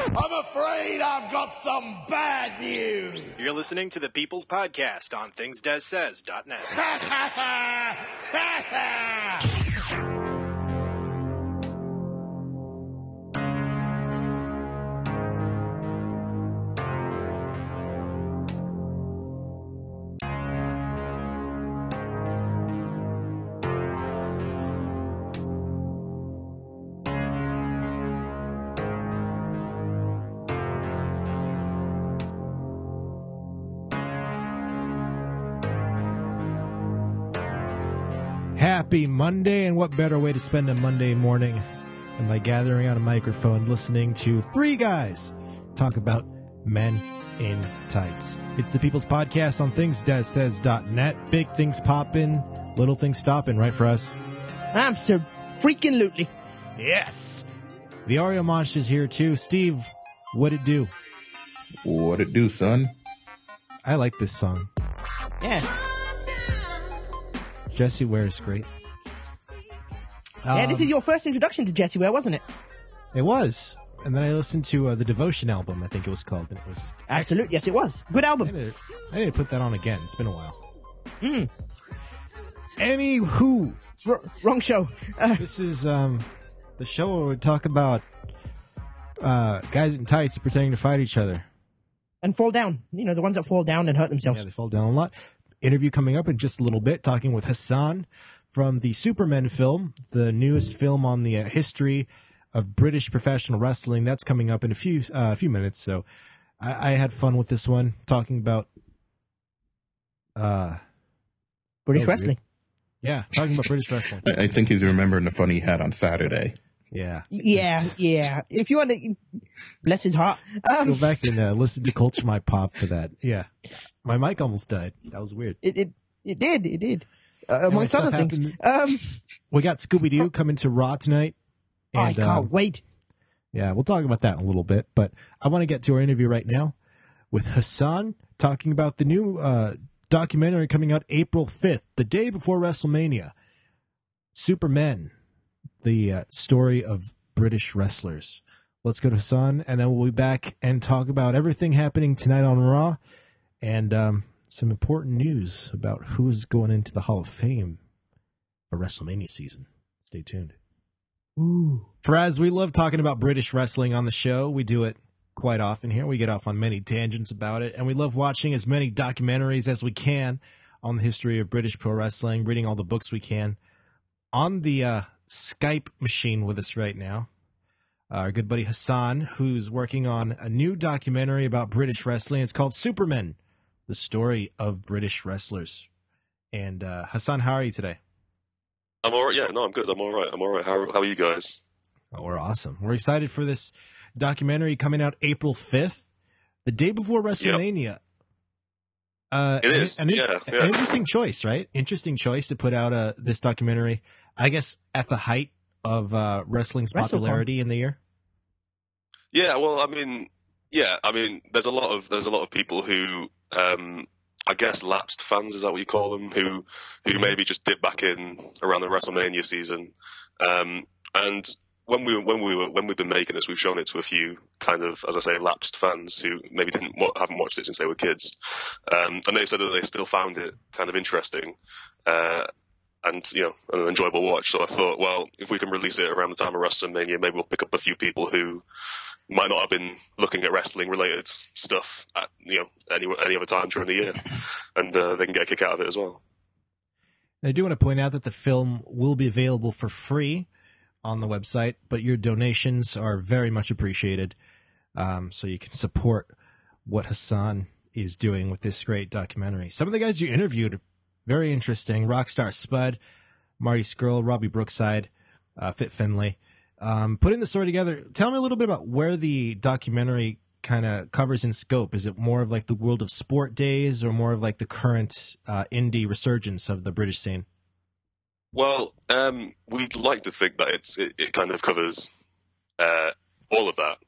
I'm afraid I've got some bad news. You're listening to the People's Podcast on thingsdezsays.net. Happy Monday, and what better way to spend a Monday morning than by gathering on a microphone listening to three guys talk about men in tights. It's the People's Podcast on thingsdezsays.net. Big things popping, little things stopping, right for us? Abso-freaking-lutely. Yes! The Oreo Monster's here too. Steve, what it do? What it do, son? I like this song. Yeah. Jessie Ware is great. Yeah, this is your first introduction to Jessie Ware, wasn't it? It was. And then I listened to the Devotion album, I think it was called. And it was Absolute. Yes, it was. Good album. I need to put that on again. It's been a while. Mm. Anywho. Wrong show. This is the show where we talk about guys in tights pretending to fight each other. And fall down. You know, the ones that fall down and hurt themselves. Yeah, they fall down a lot. Interview coming up in just a little bit, talking with Hassan from the Supermen film, the newest film on the history of British professional wrestling. That's coming up in a few minutes. So I had fun with this one, talking about British wrestling. Yeah, talking about British wrestling. I think he's remembering the fun he had on Saturday. Yeah. Yeah. If you want to, bless his heart. Go back and listen to Culture My Pop for that. Yeah. My mic almost died. That was weird. It did. Amongst other things. We got Scooby-Doo coming to Raw tonight. And, I can't wait. Yeah, we'll talk about that in a little bit. But I want to get to our interview right now with Hassan, talking about the new documentary coming out April 5th, the day before WrestleMania. Supermen, the story of British wrestlers. Let's go to Hassan, and then we'll be back and talk about everything happening tonight on Raw. And some important news about who's going into the Hall of Fame for WrestleMania season. Stay tuned. Ooh. Faraz, we love talking about British wrestling on the show. We do it quite often here. We get off on many tangents about it, and we love watching as many documentaries as we can on the history of British pro wrestling, reading all the books we can. On the Skype machine with us right now, our good buddy Hassan, who's working on a new documentary about British wrestling. It's called Supermen, the story of British wrestlers. And Hassan, how are you today? I'm all right. Yeah, no, I'm good. I'm all right. How are you guys? Oh, we're awesome. We're excited for this documentary coming out April 5th, the day before WrestleMania. Yep. It is. An interesting choice, right? Interesting choice to put out this documentary, I guess, at the height of wrestling's popularity in the year. Yeah, well, I mean, there's a lot of people who, I guess, lapsed fans, is that what you call them, who maybe just dip back in around the WrestleMania season, and when we've been making this, we've shown it to a few kind of, as I say, lapsed fans who maybe haven't watched it since they were kids, and they've said that they still found it kind of interesting, and an enjoyable watch. So I thought, well, if we can release it around the time of WrestleMania, maybe we'll pick up a few people who might not have been looking at wrestling related stuff at any other time during the year, and they can get a kick out of it as well. I do want to point out that the film will be available for free on the website, but your donations are very much appreciated, so you can support what Hassan is doing with this great documentary. Some of the guys you interviewed, very interesting. Rockstar Spud, Marty Scurll, Robbie Brookside, Fit Finlay. Putting the story together, tell me a little bit about where the documentary kind of covers in scope. Is it more of like the World of Sport days, or more of like the current indie resurgence of the British scene? Well, we'd like to think that it kind of covers all of that.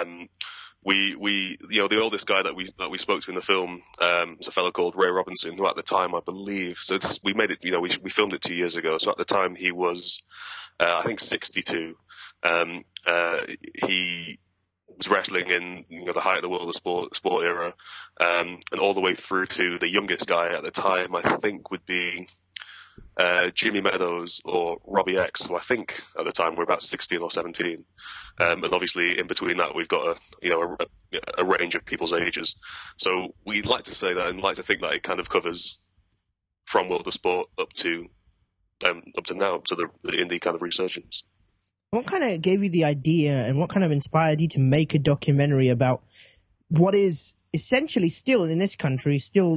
The oldest guy that we spoke to in the film is a fellow called Ray Robinson, who at the time, I believe, we made it, we filmed it 2 years ago. So at the time he was, I think 62. He was wrestling in the height of the world of sport era, and all the way through to the youngest guy at the time, I think would be Jimmy Meadows or Robbie X, who I think at the time were about 16 or 17. And obviously in between that we've got a range of people's ages. So we like to say that and like to think that it kind of covers from World of Sport up to now, to the indie kind of resurgence. What kind of gave you the idea and what kind of inspired you to make a documentary about what is essentially still in this country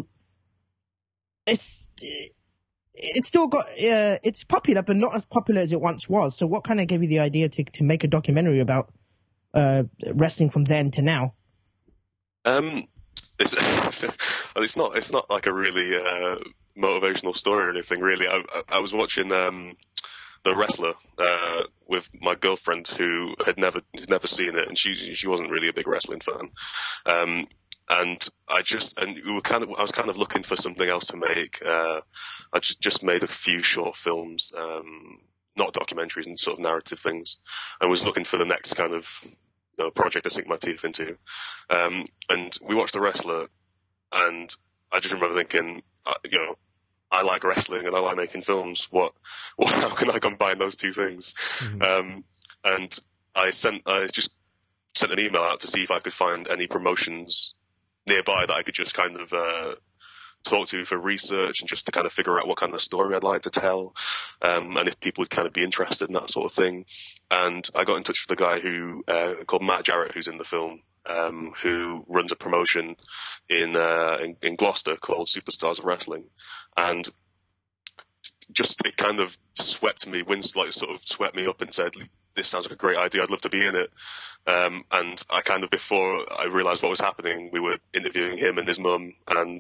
it's still got it's popular but not as popular as it once was. So what kind of gave you the idea to make a documentary about wrestling from then to now? It's not like a really motivational story or anything really. I was watching The Wrestler with my girlfriend who had never seen it, and she wasn't really a big wrestling fan. And I was kind of looking for something else to make. I just made a few short films, not documentaries and sort of narrative things, and was looking for the next kind of project to sink my teeth into. And we watched The Wrestler, and I just remember thinking, I like wrestling and I like making films. How can I combine those two things? Mm-hmm. And I just sent an email out to see if I could find any promotions nearby that I could just kind of talk to for research and just to kind of figure out what kind of story I'd like to tell, and if people would kind of be interested in that sort of thing. And I got in touch with a guy who called Matt Jarrett, who's in the film, who runs a promotion in Gloucester called Superstars of Wrestling, and just it kind of swept me up and said, "This sounds like a great idea. I'd love to be in it." And I kind of, before I realised what was happening, we were interviewing him and his mum, and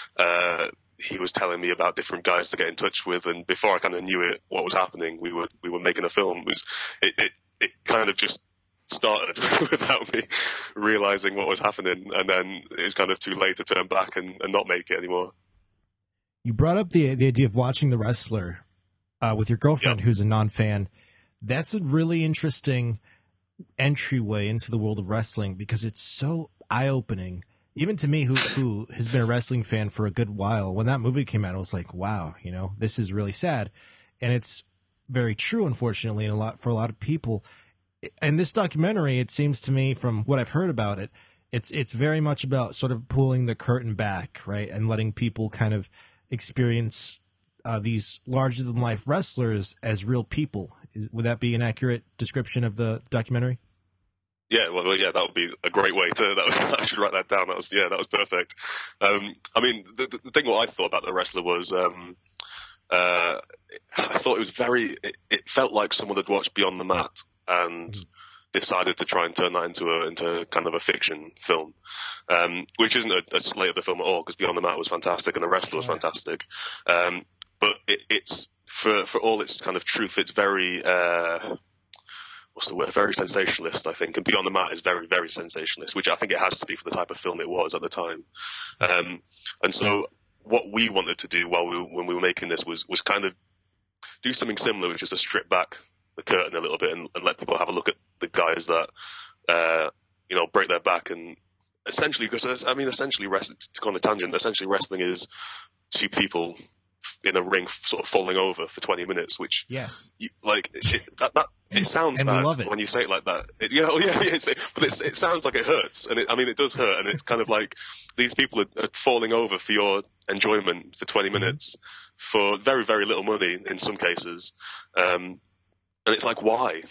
he was telling me about different guys to get in touch with. And before I kind of knew what was happening, we were making a film. It kind of just started without me realising what was happening, and then it was kind of too late to turn back and not make it anymore. You brought up the idea of watching The Wrestler with your girlfriend, who's a non-fan. That's a really interesting entryway into the world of wrestling because it's so eye-opening. Even to me, who has been a wrestling fan for a good while, when that movie came out, I was like, wow, this is really sad. And it's very true, unfortunately, and for a lot of people. And this documentary, it seems to me, from what I've heard about it, it's very much about sort of pulling the curtain back, right, and letting people kind of experience these larger-than-life wrestlers as real people. Would that be an accurate description of the documentary? Yeah, well, yeah, that would be a great way to. I should write that down. That was perfect. I mean, the thing what I thought about The Wrestler was, I thought it was it felt like someone had watched Beyond the Mat and decided to try and turn that into kind of a fiction film, which isn't a slate of the film at all, because Beyond the Mat was fantastic and The Wrestler was fantastic. But it's for all its kind of truth, it's very what's the word? Very sensationalist, I think. And Beyond the Mat is very, very sensationalist, which I think it has to be for the type of film it was at the time. And so what we wanted to do when we were making this was kind of do something similar, which is to strip back the curtain a little bit and let people have a look at the guys that break their back. And essentially, because essentially to go on a tangent, essentially wrestling is two people in a ring sort of falling over for 20 minutes, which it sounds bad when you say it like that. But it sounds like it hurts, and it does hurt, and it's kind of like these people are falling over for your enjoyment for 20 minutes for very, very little money in some cases. And it's like, why?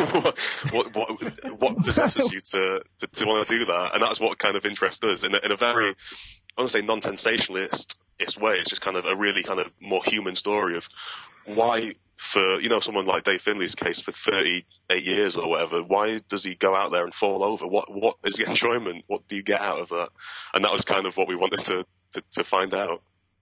What possesses you to want to do that? And that's what kind of interests us in a very, I want to say, non-sensationalist way. It's just kind of a really kind of more human story of why, for someone like Dave Finley's case, for 38 years or whatever, why does he go out there and fall over? What is the enjoyment? What do you get out of that? And that was kind of what we wanted to find out.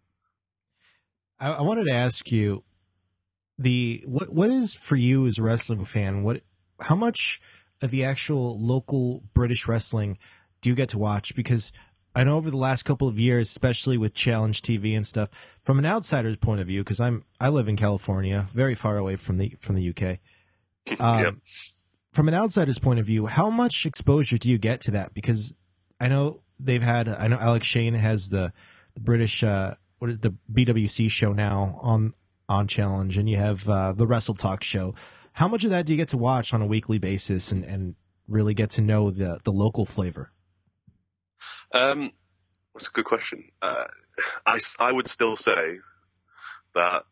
I wanted to ask you, what is for you as a wrestling fan? How much of the actual local British wrestling do you get to watch? Because I know over the last couple of years, especially with Challenge TV and stuff, from an outsider's point of view, because I live in California, very far away from the UK. from an outsider's point of view, how much exposure do you get to that? Because I know Alex Shane has the British what is the BWC show now on Challenge, and you have the Wrestle Talk show. How much of that do you get to watch on a weekly basis and really get to know the local flavor? That's a good question. I would still say that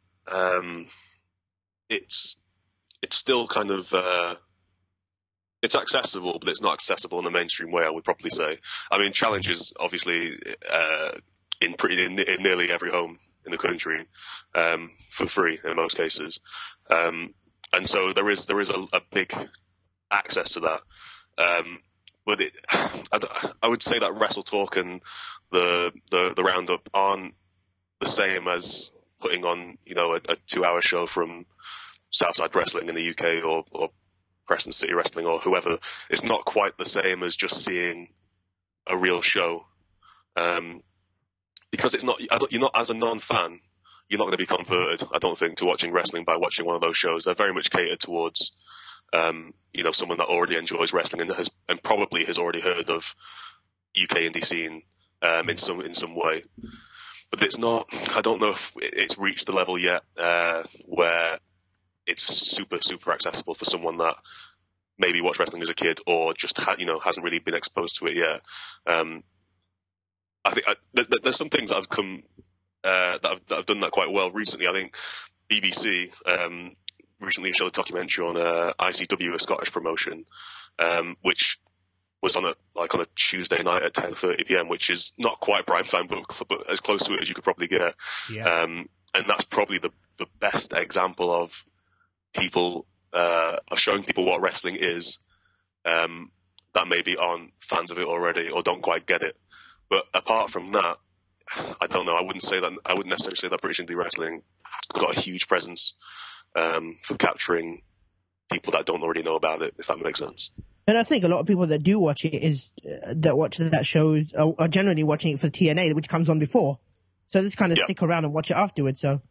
it's still kind of it's accessible, but it's not accessible in the mainstream way, I would probably say. I mean, Challenge is obviously in nearly every home in the country for free in most cases, and so there is a big access to that. But I would say that Wrestle Talk and the Roundup aren't the same as putting on, you know, a 2-hour show from Southside Wrestling in the UK or Preston City Wrestling or whoever. It's not quite the same as just seeing a real show, because it's not. You're not, as a non-fan, you're not going to be converted, I don't think, to watching wrestling by watching one of those shows. They're very much catered towards, you know, someone that already enjoys wrestling and probably has already heard of UK indie scene in some way. But it's not. I don't know if it's reached the level yet where it's super accessible for someone that maybe watched wrestling as a kid or just hasn't really been exposed to it yet. I think there's some things that have come that have done that quite well recently. I think BBC recently showed a documentary on ICW, a Scottish promotion, which was on a Tuesday night at 10:30 p.m., which is not quite prime time, but as close to it as you could probably get. Yeah. And that's probably the best example of people of showing people what wrestling is, that maybe aren't fans of it already or don't quite get it. But apart from that, I don't know. I wouldn't necessarily say that British indie wrestling has got a huge presence for capturing people that don't already know about it, if that makes sense. And I think a lot of people that do watch it that watch that show are generally watching it for TNA, which comes on before. So they just kind of stick around and watch it afterwards. So.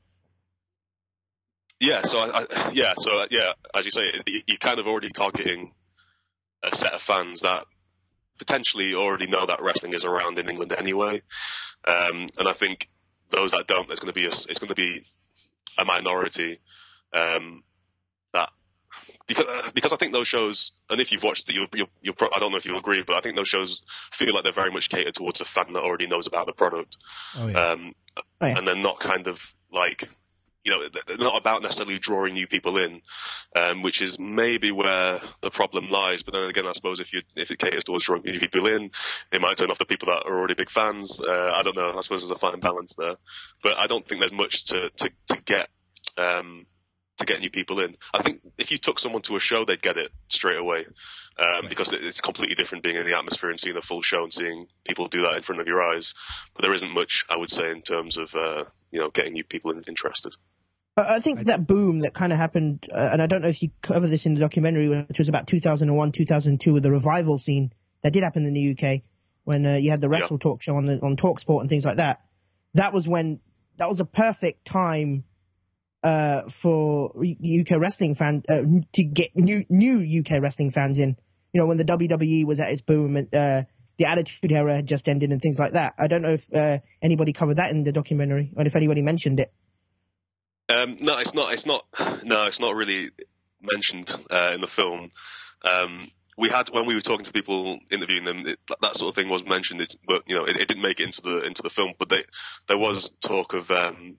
Yeah, so as you say, you're kind of already targeting a set of fans that potentially already know that wrestling is around in England anyway, and I think those that don't, it's going to be a minority. That because I think those shows, and if you've watched it, I don't know if you'll agree, but I think those shows feel like they're very much catered towards a fan that already knows about the product. Oh, yeah. And they're not kind of like, you know, they're not about necessarily drawing new people in, which is maybe where the problem lies. But then again, I suppose if it caters towards drawing new people in, it might turn off the people that are already big fans. I don't know. I suppose there's a fine balance there, but I don't think there's much to get new people in. I think if you took someone to a show, they'd get it straight away, because it's completely different being in the atmosphere and seeing a full show and seeing people do that in front of your eyes. But there isn't much, I would say, in terms of getting new people interested. I think that boom that kind of happened, and I don't know if you cover this in the documentary, which was about 2001, 2002, with the revival scene that did happen in the UK when you had the Wrestle Talk show on TalkSport and things like that. That was a perfect time for UK wrestling fans to get new UK wrestling fans in. You know, when the WWE was at its boom and the Attitude Era had just ended and things like that. I don't know if anybody covered that in the documentary or if anybody mentioned it. No, it's not really mentioned in the film. We had, when we were talking to people interviewing them, that sort of thing was mentioned, but it didn't make it into the film. But there was talk of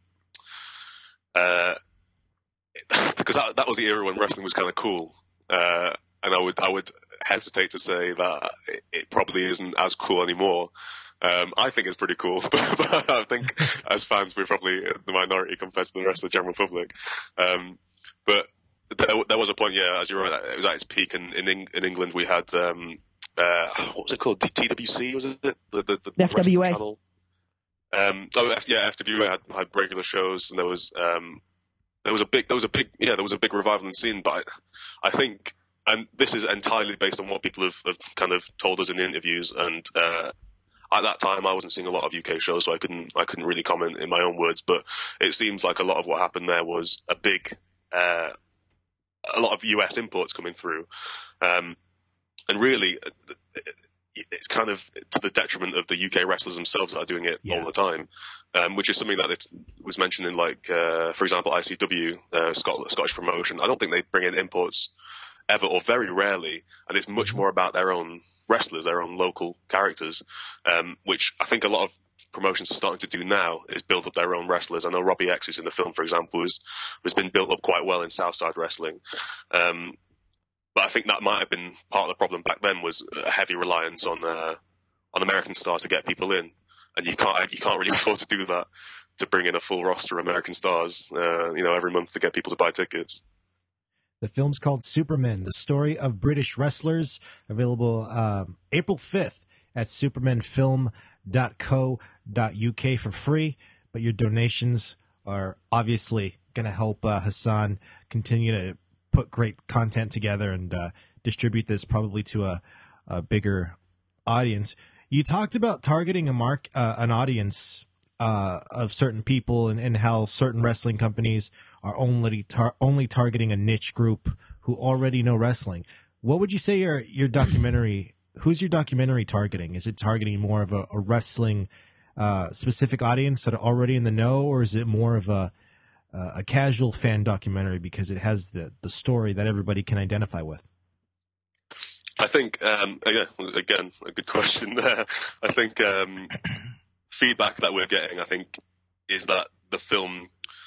because that was the era when wrestling was kind of cool, and I would hesitate to say that it probably isn't as cool anymore. I think it's pretty cool, but I think as fans we're probably the minority compared to the rest of the general public. But there was a point, as you're right, it was at its peak, and in England we had what was it called? TWC, was it? The FWA channel. FWA had regular shows, and there was a big revival in the scene. But I think, and this is entirely based on what people have kind of told us in the interviews, and at that time, I wasn't seeing a lot of UK shows, so I couldn't really comment in my own words. But it seems like a lot of what happened there was a lot of US imports coming through, And really, it's kind of to the detriment of the UK wrestlers themselves that are doing it all the time, which is something that it was mentioned in, like, for example, ICW, Scottish promotion. I don't think they bring in imports ever, or very rarely, and it's much more about their own wrestlers, their own local characters, which I think a lot of promotions are starting to do now, is build up their own wrestlers. I know Robbie X, who's in the film, for example, has been built up quite well in Southside Wrestling. But I think that might have been part of the problem back then, was a heavy reliance on American stars to get people in, and you can't really afford to do that, to bring in a full roster of American stars, every month to get people to buy tickets. The film's called Supermen, the story of British wrestlers, available April 5th at supermenfilm.co.uk for free, but your donations are obviously going to help Hassan continue to put great content together and distribute this probably to a bigger audience. You talked about targeting an audience of certain people, and how certain wrestling companies are only targeting a niche group who already know wrestling. What would you say your documentary? Who's your documentary targeting? Is it targeting more of a wrestling specific audience that are already in the know, or is it more of a casual fan documentary because it has the story that everybody can identify with? I think, again, a good question. I think feedback that we're getting, I think, is that the film,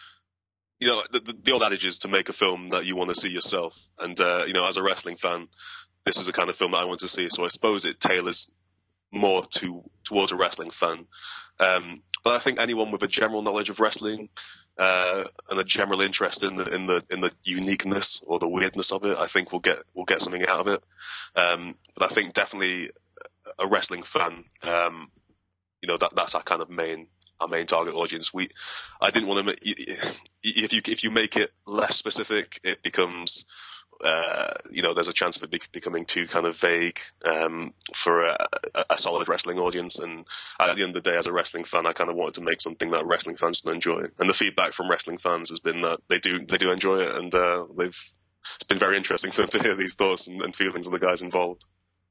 the old adage is to make a film that you want to see yourself. And, as a wrestling fan, this is the kind of film that I want to see. So I suppose it tailors more towards a wrestling fan. But I think anyone with a general knowledge of wrestling, and a general interest in the uniqueness or the weirdness of it, I think we'll get something out of it. But I think definitely a wrestling fan, that's our kind of our main target audience. I didn't want to if you make it less specific, it becomes there's a chance of it becoming too kind of vague for a solid wrestling audience. And at the end of the day, as a wrestling fan, I kind of wanted to make something that wrestling fans can enjoy. And the feedback from wrestling fans has been that they do enjoy it, and it's been very interesting for them to hear these thoughts and feelings of the guys involved.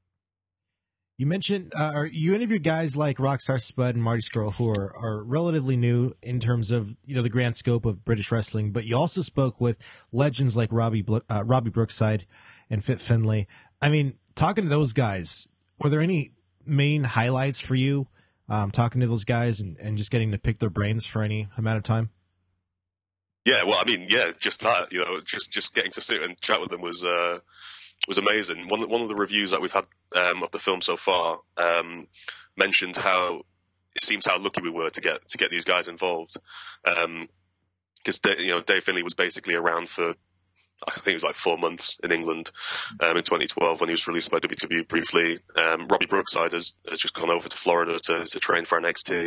You mentioned, are you interviewed guys like Rockstar Spud and Marty Scurll, who are relatively new in terms of the grand scope of British wrestling, but you also spoke with legends like Robbie Brookside and Fit Finlay. I mean, talking to those guys, were there any main highlights for you talking to those guys and just getting to pick their brains for any amount of time? Yeah, well, I mean, just that, just getting to sit and chat with them was amazing. One of the reviews that we've had of the film so far mentioned how lucky we were to get these guys involved, because Dave Finlay was basically around for, I think it was like 4 months in England in 2012 when he was released by WWE briefly. Robbie Brookside has just gone over to Florida to train for NXT,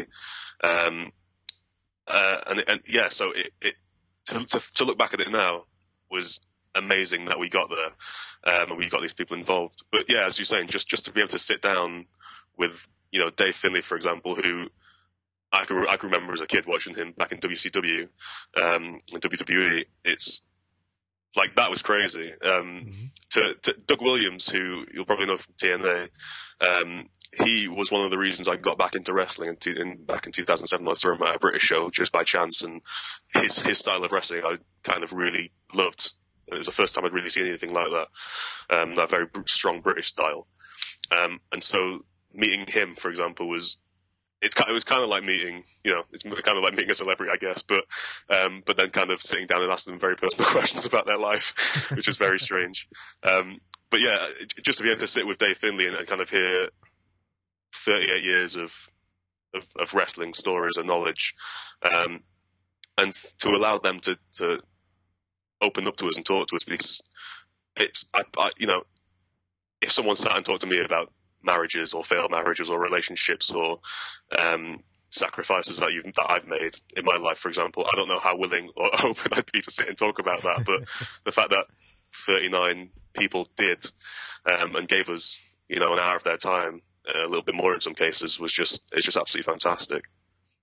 so to look back at it now was amazing that we got there. And we got these people involved. But yeah, as you're saying, just to be able to sit down with, Dave Finlay, for example, who I can remember as a kid watching him back in WCW, and WWE. It's like, that was crazy. To Doug Williams, who you'll probably know from TNA, he was one of the reasons I got back into wrestling back in 2007. I saw him at a British show just by chance, and his style of wrestling I kind of really loved. It was the first time I'd really seen anything like that, that very strong British style. And so meeting him, for example, was kind of like meeting, it's kind of like meeting a celebrity, I guess, but then kind of sitting down and asking them very personal questions about their life, which is very strange. But yeah, just to be able to sit with Dave Finlay and kind of hear 38 years of wrestling stories and knowledge, and to allow them to open up to us and talk to us, because it's, if someone sat and talked to me about marriages or failed marriages or relationships or sacrifices that I've made in my life, for example, I don't know how willing or open I'd be to sit and talk about that. But the fact that 39 people did, and gave us, an hour of their time, a little bit more in some cases, it's just absolutely fantastic.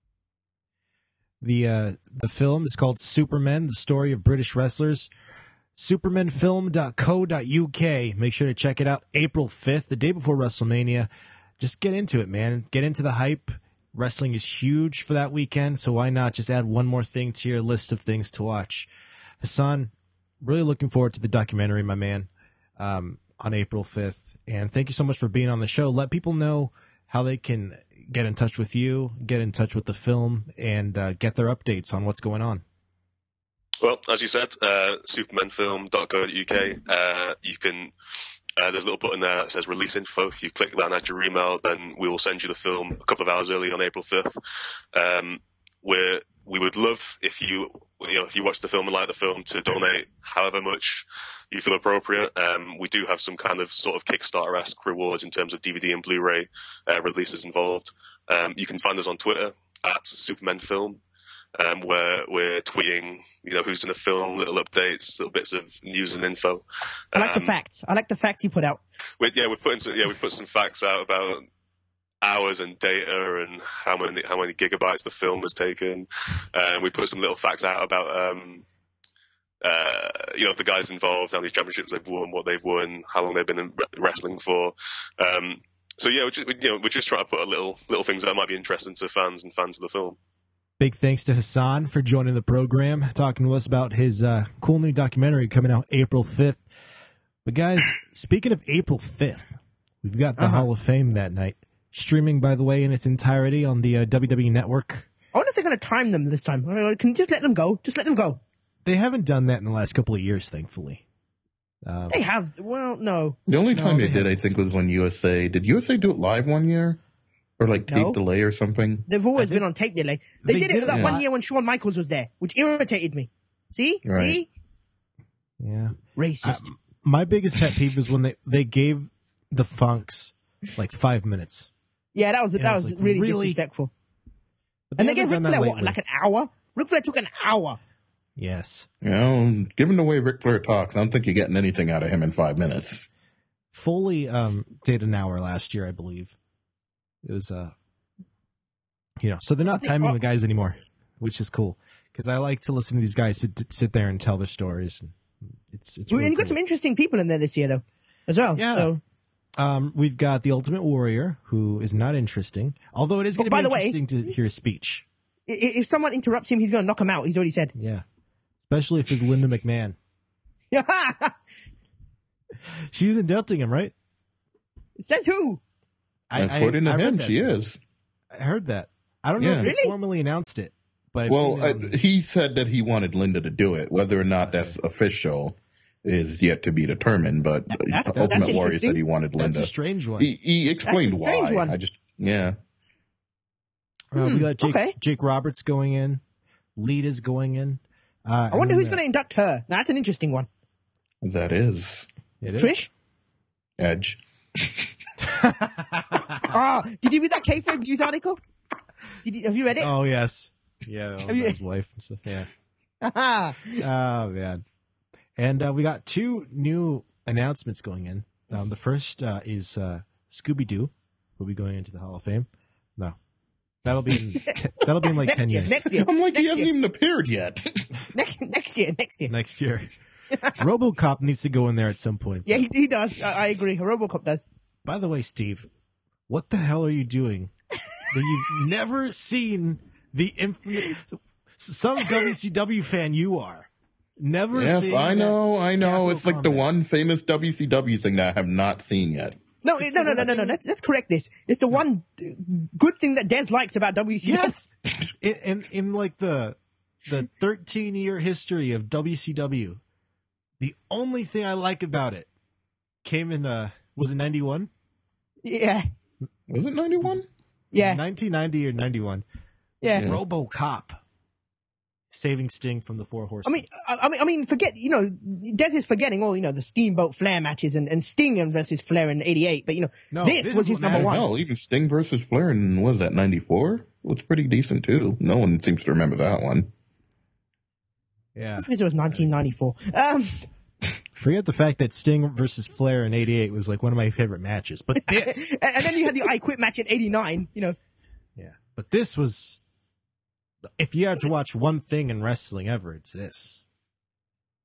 The film is called Supermen, the story of British wrestlers. supermanfilm.co.uk. Make sure to check it out April 5th, the day before WrestleMania. Just get into it, man. Get into the hype. Wrestling is huge for that weekend, so why not just add one more thing to your list of things to watch? Hassan, really looking forward to the documentary, my man, on April 5th. And thank you so much for being on the show. Let people know how they can get in touch with you, get in touch with the film, and get their updates on what's going on. Well, as you said, supermanfilm.co.uk. You can. There's a little button there that says release info. If you click that and add your email, then we will send you the film a couple of hours early on April 5th. We would love if you watch the film and like the film to donate however much you feel appropriate. We do have some kind of sort of Kickstarter-esque rewards in terms of DVD and Blu-ray releases involved. You can find us on Twitter at SupermanFilm. Where we're tweeting, who's in the film, little updates, little bits of news and info. I like the facts. I like the facts you put out. We put some facts out about hours and data and how many gigabytes the film has taken. We put some little facts out about the guys involved, how many championships they've won, what they've won, how long they've been in wrestling for. So we're just trying to put little things that might be interesting to fans and fans of the film. Big thanks to Hassan for joining the program, talking to us about his cool new documentary coming out April 5th. But guys, speaking of April 5th, we've got the Hall of Fame that night. Streaming, by the way, in its entirety on the WWE Network. I wonder if they're going to time them this time. Can you just let them go? Just let them go. They haven't done that in the last couple of years, thankfully. They have. Well, no. The only time they did, I think, was when USA... Did USA do it live one year? Or tape delay or something? They've always been on tape delay. They did it that one year when Shawn Michaels was there, which irritated me. See? Right. See? Yeah. Racist. My biggest pet peeve was when they gave the Funks 5 minutes. Yeah, that was really disrespectful. And they gave Ric Flair, an hour? Ric Flair took an hour. Yes. Given the way Ric Flair talks, I don't think you're getting anything out of him in 5 minutes. Foley did an hour last year, I believe. It was, so they're not timing the guys anymore, which is cool. Because I like to listen to these guys sit there and tell their stories. It's really and you got some interesting people in there this year, though, as well. Yeah. So. We've got the Ultimate Warrior, who is not interesting. Although it is going to be interesting to hear his speech. If someone interrupts him, he's going to knock him out. He's already said. Yeah. Especially if it's Linda McMahon. She's inducting him, right? It says who? According to him, she is. I heard that. I don't know if he formally announced it. But he said that he wanted Linda to do it. Whether or not that's official is yet to be determined. But Ultimate Warrior said he wanted Linda. That's a strange one. He explained why. One. We got Jake Roberts going in. Lita's going in. I wonder who's going to induct her. Now, that's an interesting one. That is. It Trish? Edge. Did you read that kayfabe news article? Have you read it? Oh, yes. Yeah, his wife and stuff. Yeah. Oh, man. And we got 2 new announcements going in. The first is Scooby-Doo will be going into the Hall of Fame. No. That'll be in 10 years. Next year. I'm he hasn't even appeared yet. Next year. Next year. RoboCop needs to go in there at some point. Yeah, he does. I agree. RoboCop does. By the way, Steve, what the hell are you doing? You've never seen the infinite... Some WCW fan you are. Never seen... Yes, I know. It's like the one famous WCW thing that I have not seen yet. No. Let's correct this. It's the one good thing that Des likes about WCW. Yes. In the 13-year history of WCW, the only thing I like about it came in, was it 91? Yeah. Was it 91? Yeah. 1990 or 91. Yeah. RoboCop saving Sting from the Four Horsemen. I mean, forget, Des is forgetting all, the Steamboat Flair matches and Sting versus Flair in '88, but this was his number one. No, even Sting versus Flair in, what was that, 94? Was pretty decent too. No one seems to remember that one. Yeah. It was 1994. Forget the fact that Sting versus Flair in '88 was one of my favorite matches, but this... and then you had the I Quit match in '89, Yeah, but this was... If you had to watch one thing in wrestling ever, it's this.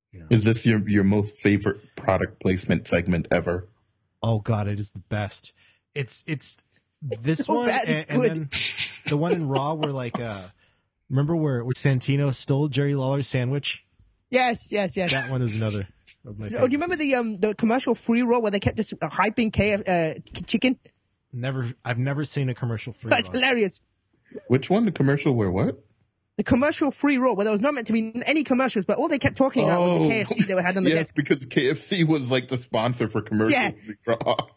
You know. Is this your most favorite product placement segment ever? Oh God, it is the best. It's this so one bad, it's and good. then the one in Raw where like remember where Santino stole Jerry Lawler's sandwich? Yes. That one is another of my Oh, favorites. do you remember the commercial free roll where they kept just hyping chicken? I've never seen a commercial free. That's Raw. hilarious. Which one? The commercial where what? The commercial free roll where there was not meant to be any commercials, but all they kept talking about was the KFC they had on the yes, desk. because KFC was like the sponsor for commercials. Yeah.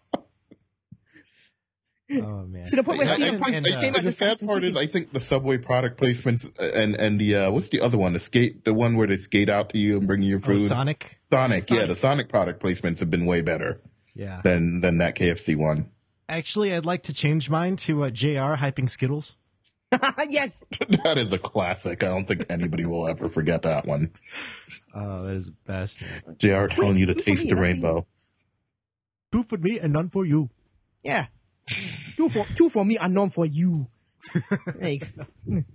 Oh man. To the point where CM Punk came out the just sad some part is, chicken. I think the Subway product placements and the what's the other one? The one where they skate out to you and bring you your food. Sonic. Sonic, yeah, the Sonic product placements have been way better. Yeah. Than that KFC one. Actually, I'd like to change mine to JR hyping Skittles. Yes. That is a classic. I don't think anybody will ever forget that one. Oh, that is the best. JR telling you to Two for taste me, the not for rainbow. 2 for me and none for you. Yeah. Two for me and none for you. There you go.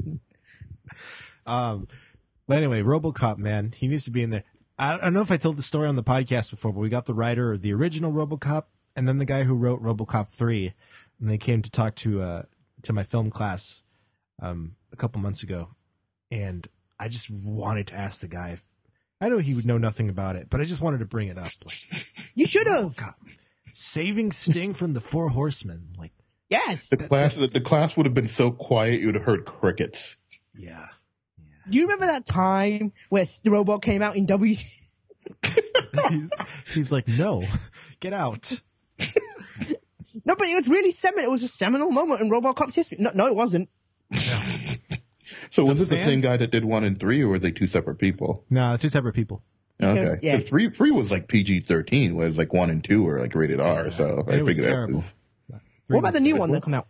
But anyway, RoboCop, man, he needs to be in there. I don't know if I told the story on the podcast before, but we got the writer of the original RoboCop and then the guy who wrote RoboCop 3, and they came to talk to my film class a couple months ago, and I just wanted to ask the guy. I know he would know nothing about it, but I just wanted to bring it up. Like, You should have. RoboCop, saving Sting from the Four Horsemen, like, Yes. The class would have been so quiet you would have heard crickets. yeah. Do you remember that time where the robot came out in W? He's like, no, get out. No, but it was really seminal. It was a seminal moment in RoboCop's history. No, it wasn't. So was it the same fans- guy that did 1 and 3, or were they two separate people? No, it's two separate people. Because, Okay. yeah. 3 was like PG-13, whereas like 1 and 2 were like rated R. So And it was figured that terrible. What about the new one that come out?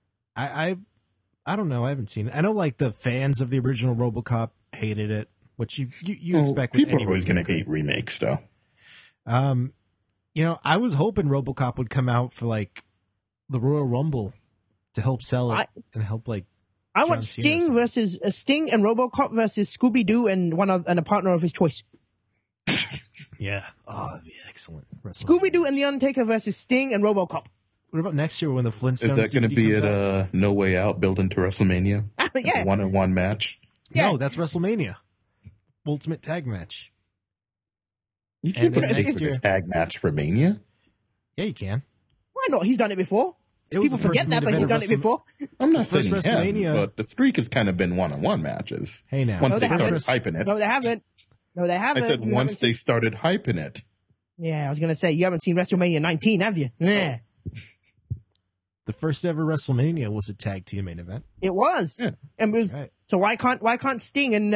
I don't know. I haven't seen it. I know like the fans of the original RoboCop hated it, which you expect. With People any are always going to remake. hate remakes, though. You know, I was hoping RoboCop would come out for like the Royal Rumble to help sell it and help like. I John want Cena Sting versus Sting and RoboCop versus Scooby Doo and a partner of his choice. Yeah. Oh, that'd be excellent. Scooby Doo and the Undertaker versus Sting and RoboCop. What about next year when the Flintstones? Is that going to DVD be comes at out? No Way Out, built into WrestleMania? Yeah. 1-on-1 match? Yeah. No, that's WrestleMania. Ultimate Tag Match. You can't And put then a next date for year- the tag match for Mania? Yeah, you can. Why not? He's done it before. It was People the first forget that, main but he's event done of it before. I'm not First saying him, WrestleMania- but the streak has kind of been 1-on-1 matches. Hey now. Once No, they they started haven't. hyping it. No, they haven't. I said You once haven't they seen- started hyping it. Yeah, I was gonna say you haven't seen WrestleMania 19, have you? Yeah, The first ever WrestleMania was a tag team main event. it was. Yeah. And it was. Right. So why can't Sting and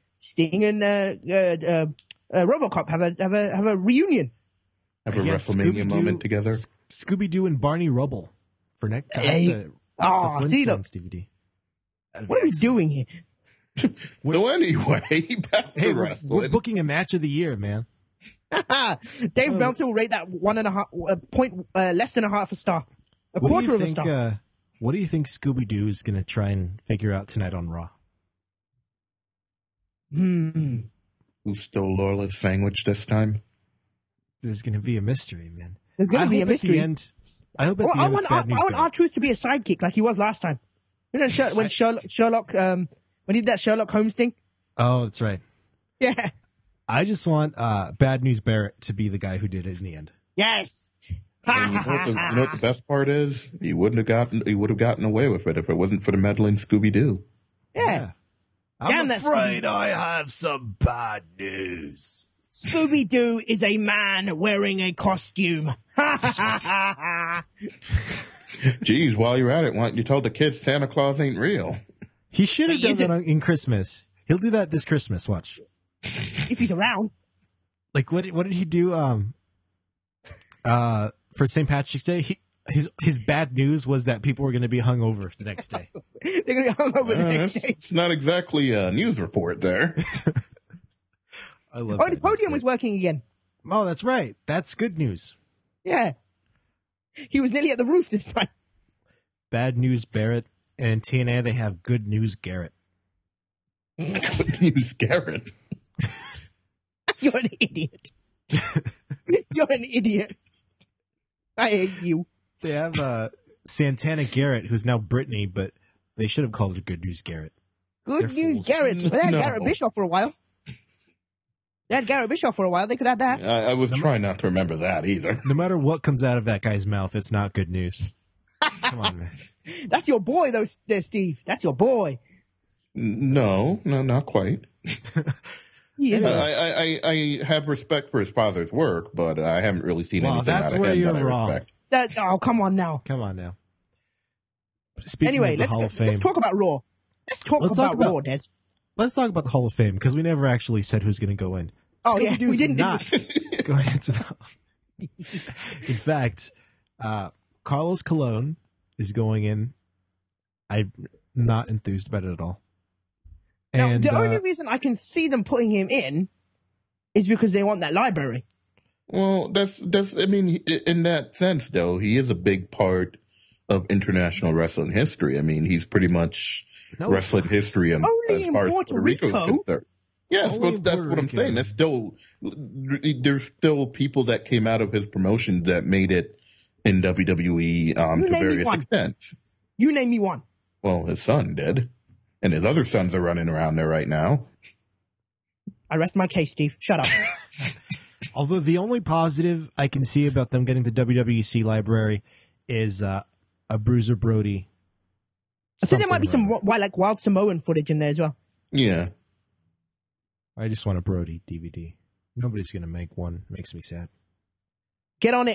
RoboCop have a reunion? Have a Again, WrestleMania Scooby-Doo- moment together. Scooby Doo and Barney Rubble for next time. Hey. The See, look, Flintstones DVD. That'd be what are we excellent. doing here? So anyway, back to Hey, we're wrestling. booking a match of the year, man. Dave Meltzer will rate that 1.5 point less than a half a star, a quarter of a star. What do you think Scooby Doo is going to try and figure out tonight on Raw? Who stole Lorla's sandwich this time? There's going to be a mystery, man. There's going I to be a hope at mystery. the end. I hope at Well, the I end want it's bad news. Guy. R-Truth to be a sidekick like he was last time. You know when Sherlock when he did that Sherlock Holmes thing. Oh, that's right. Yeah. I just want Bad News Barrett to be the guy who did it in the end. Yes. And you know what the best part is? He would have gotten away with it if it wasn't for the meddling Scooby Doo. Yeah. I'm Damn, that's afraid I have some bad news. Scooby Doo is a man wearing a costume. Geez, while you're at it, why don't you tell the kids Santa Claus ain't real? He should have He done isn't. that in Christmas. He'll do that this Christmas. Watch. If he's around. Like what did he do? For St. Patrick's Day, his bad news was that people were going to be hungover the next day. They're going to be hung over the next day. It's not exactly a news report there. I love. Oh, his podium was working again. Oh, that's right. That's good news. Yeah. He was nearly at the roof this time. Bad news, Barrett, and in TNA they have good news, Garrett. Good news, Garrett. You're an idiot. You're an idiot. I hate you. They have Santana Garrett, who's now Brittany, but they should have called her Good News Garrett. Good News Garrett. They had Garrett Bischoff for a while. They could have that. I was trying not to remember that either. No matter what comes out of that guy's mouth, it's not good news. Come on, man. That's your boy, though, Steve. That's your boy. No, not quite. He is. I have respect for his father's work, but I haven't really seen anything that's out of where him you're that I wrong. respect. Oh, come on now. Come on now. Speaking Anyway, of the Hall of Fame, let's talk about Raw. Let's talk about Raw, Des. Let's talk about the Hall of Fame, because we never actually said who's going to go in. Oh, yeah, Scooby-Doo's we didn't. not going into the... In fact, Carlos Colon is going in. I'm not enthused about it at all. Now, the only reason I can see them putting him in is because they want that library. Well, that's. I mean, in that sense, though, he is a big part of international wrestling history. I mean, he's pretty much wrestling history as far as Puerto Rico is concerned. Yeah, that's what I'm saying. That's still, there's still people that came out of his promotion that made it in WWE to various extents. You name me one. Well, his son did, and his other sons are running around there right now. I rest my case, Steve. Shut up. Although the only positive I can see about them getting the WWEC library is a Bruiser Brody. I think there might be some wild Samoan footage in there as well. Yeah. I just want a Brody DVD. Nobody's going to make one. Makes me sad. Get on it,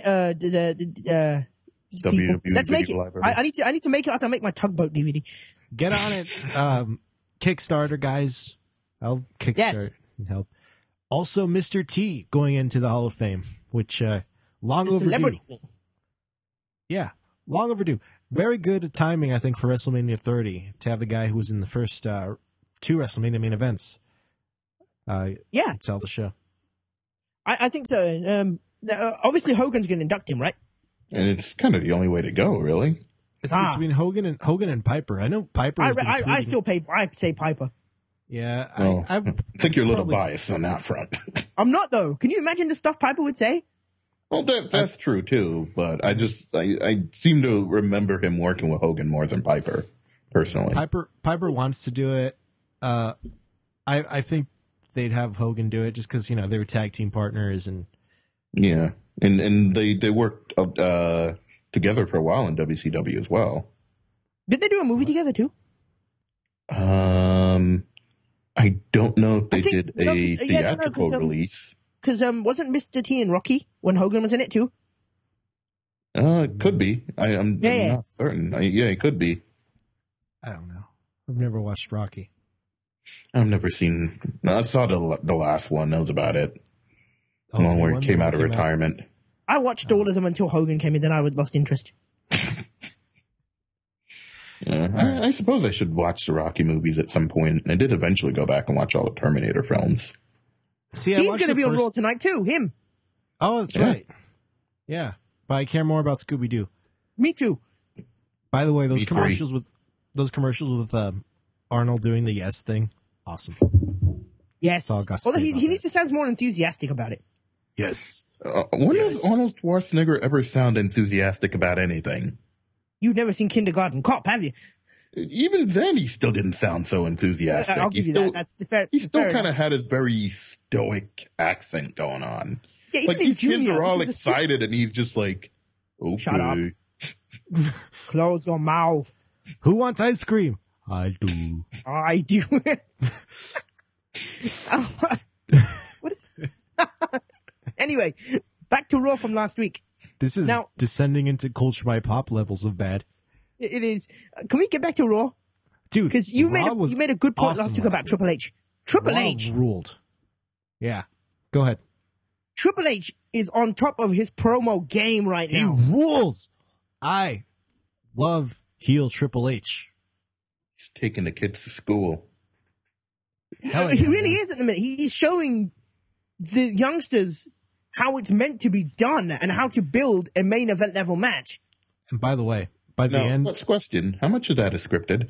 WWE Let's make it. library. I need to make it. I have to make my Tugboat DVD. Get on it. Kickstarter, guys. I'll kickstart and help. Also, Mr. T going into the Hall of Fame, which long overdue. Celebrity. Yeah, long overdue. Very good timing, I think, for WrestleMania 30 to have the guy who was in the first 2 WrestleMania main events. Sell the show. I think so. Obviously, Hogan's going to induct him, right? And it's kind of the only way to go, really. It's between Hogan and Piper. I know Piper. I still say Piper. Yeah, I think you're a little biased on that front. I'm not though. Can you imagine the stuff Piper would say? Well, that's true too. But I seem to remember him working with Hogan more than Piper, personally. Piper wants to do it. I think they'd have Hogan do it just because they were tag team partners and. Yeah, and they worked together for a while in WCW as well. Did they do a movie together too? I don't know if they did a theatrical release. Because wasn't Mr. T and Rocky when Hogan was in it too? It could be. I'm not certain. It could be. I don't know. I've never watched Rocky. I've never seen. I saw the last one. That was about it. The one where he came out of retirement. I watched all of them until Hogan came in. Then I lost interest. I suppose I should watch the Rocky movies at some point. I did eventually go back and watch all the Terminator films. See, he's going to be on Raw tonight too. Him. Oh, that's right. Yeah, but I care more about Scooby-Doo. Me too. By the way, those commercials with Arnold doing the yes thing, awesome. Yes. Although he needs to sound more enthusiastic about it. Yes. When does Arnold Schwarzenegger ever sound enthusiastic about anything? You've never seen Kindergarten Cop, have you? Even then, he still didn't sound so enthusiastic. I'll give you that. That's fair. He still kind of had his very stoic accent going on. Yeah, like these kids are all excited, and he's just like, "Okay, shut up, close your mouth." Who wants ice cream? I do. I do. What is? Anyway, back to Raw from last week. This is now descending into Culture by Pop levels of bad. It is. Can we get back to Raw, dude? Because you made a good point last week about Triple H. Triple H ruled. Yeah, go ahead. Triple H is on top of his promo game right now. He rules. I love heel Triple H. He's taking the kids to school. He really is at the minute. He's showing the youngsters how it's meant to be done and how to build a main event level match. And by the way, by the end, let's question: how much of that is scripted?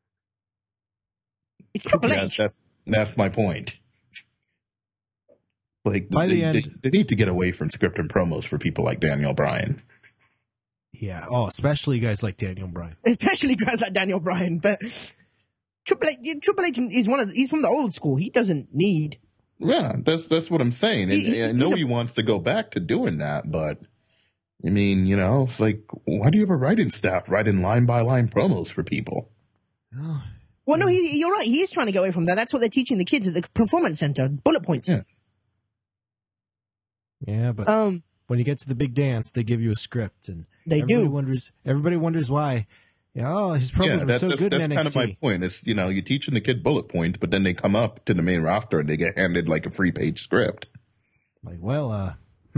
It's Triple H. That's my point. Like, they need to get away from script and promos for people like Daniel Bryan. Yeah. Oh, especially guys like Daniel Bryan. Especially guys like Daniel Bryan. But Triple H is he's from the old school. He doesn't need. Yeah, that's what I'm saying. And I know he wants to go back to doing that, but I mean, you know, it's like, why do you have a writing staff writing line by line promos for people? Oh. Well, no, you're right. He is trying to get away from that. That's what they're teaching the kids at the performance center. Bullet points. Yeah. Yeah, but when you get to the big dance, they give you a script, and everybody wonders why. His promos were so good in NXT. That's kind of my point. It's, you know, you're teaching the kid bullet points, but then they come up to the main roster and they get handed like a 3-page script. Like, well,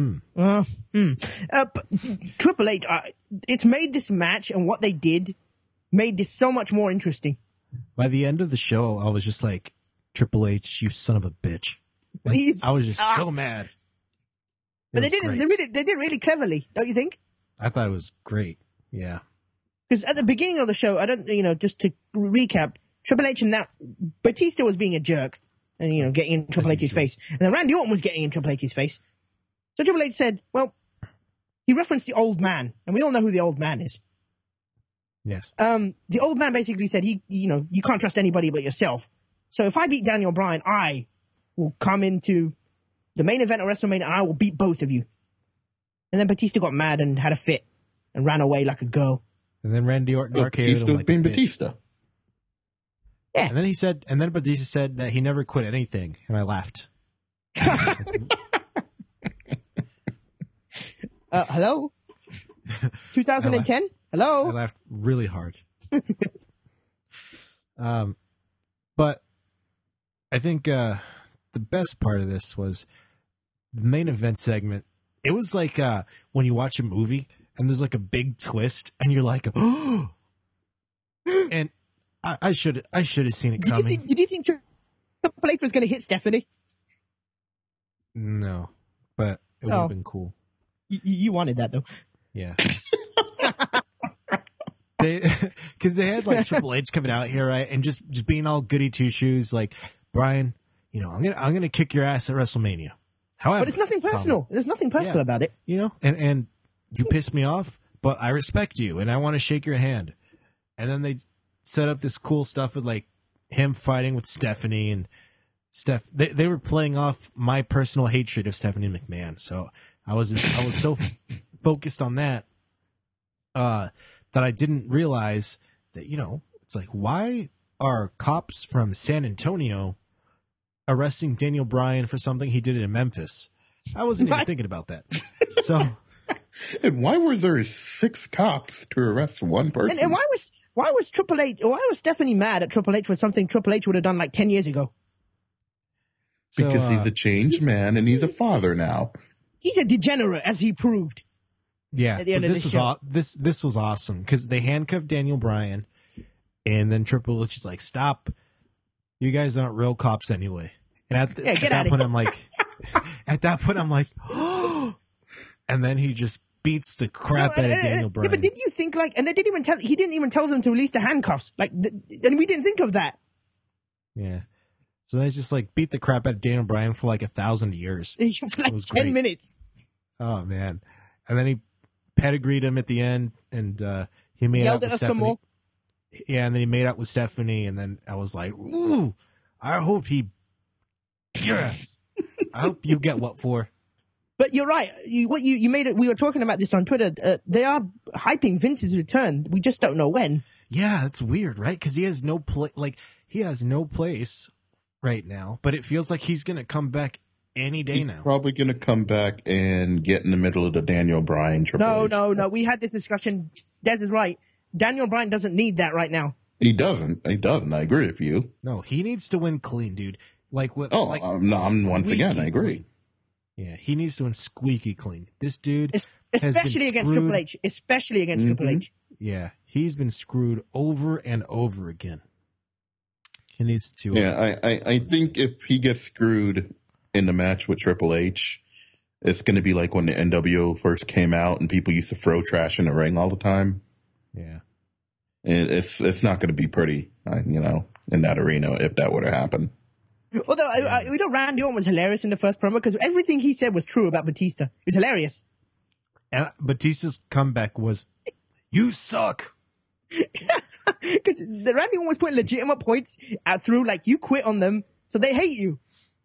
Triple H, it's made this match and what they did made this so much more interesting. By the end of the show, I was just like, Triple H, you son of a bitch. Like, I was just so mad. But they did it really cleverly, don't you think? I thought it was great. Yeah. Because at the beginning of the show, just to recap, Triple H and Batista was being a jerk and, getting in Triple H's face. And then Randy Orton was getting in Triple H's face. So Triple H said, well, he referenced the old man, and we all know who the old man is. Yes. The old man basically said, you can't trust anybody but yourself. So if I beat Daniel Bryan, I will come into the main event of WrestleMania and I will beat both of you. And then Batista got mad and had a fit and ran away like a girl. And then Randy Orton RKO'd Batista him like being Batista. Yeah. And then Batista said that he never quit anything, and I laughed. Hello? 2010? Hello? I laughed really hard. But I think the best part of this was the main event segment. It was like when you watch a movie and there's like a big twist and you're like, oh, and I should have seen it coming. Did you think Triple H was going to hit Stephanie? No, but it would have been cool. You wanted that though. Yeah. Because they had like Triple H coming out here, right, and just being all goody two shoes, like, Brian, I'm gonna kick your ass at WrestleMania. However, but it's nothing personal. There's nothing personal about it. And you pissed me off, but I respect you and I want to shake your hand. And then they set up this cool stuff with like him fighting with Stephanie and They were playing off my personal hatred of Stephanie McMahon. So I was so focused on that that I didn't realize that, it's like, why are cops from San Antonio arresting Daniel Bryan for something he did in Memphis? I wasn't even thinking about that. So, and why were there 6 cops to arrest one person? And why was Triple H? Why was Stephanie mad at Triple H for something Triple H would have done like 10 years ago? Because he's a changed man and he's a father now. He's a degenerate, as he proved. Yeah, at the end of the show. This was awesome because they handcuffed Daniel Bryan, and then Triple H is like, "Stop! You guys aren't real cops anyway." And at that point, I'm like, oh! And then he just beats the crap out of Daniel Bryan. Yeah, but did you think and he didn't even tell them to release the handcuffs, and we didn't think of that. Yeah. So they just beat the crap out of Daniel Bryan for 1,000 years. For 10 minutes. Oh man! And then he pedigreed him at the end, and he made out with Stephanie. Some more. Yeah, and then he made out with Stephanie, and then I was like, "Ooh, I hope he." Yeah, I hope you get what for. But you're right. You made it. We were talking about this on Twitter. They are hyping Vince's return. We just don't know when. Yeah, that's weird, right? Because he has no he has no place right now. But it feels like he's gonna come back any day now. Probably gonna come back and get in the middle of the Daniel Bryan Triple H. No. We had this discussion. Des is right. Daniel Bryan doesn't need that right now. He doesn't. I agree with you. No, he needs to win clean, dude. I'm once again, I agree. Clean. Yeah, he needs to win squeaky clean. This dude, especially against Triple H. Especially against Triple H. Yeah, he's been screwed over and over again. He needs to. Yeah, I think if he gets screwed in the match with Triple H, it's going to be like when the NWO first came out and people used to throw trash in the ring all the time. Yeah, and it's not going to be pretty, in that arena if that were to happen. Although, Randy Orton was hilarious in the first promo because everything he said was true about Batista. It was hilarious. And Batista's comeback was, "You suck." Because the Randy Orton was putting legitimate points out through, like, you quit on them, so they hate you.